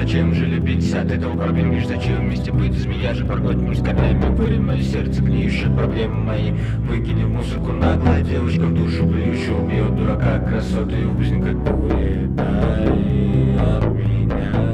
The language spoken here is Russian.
зачем же любить? От этого проблем лишь зачем вместе быть? Змея же проглотим с корнями, вырви мое сердце, гниющие проблемы мои. Выкини в мусорку наглая девушка, в душу плюющую, убьет дурака красоты и узника. Улетай от меня.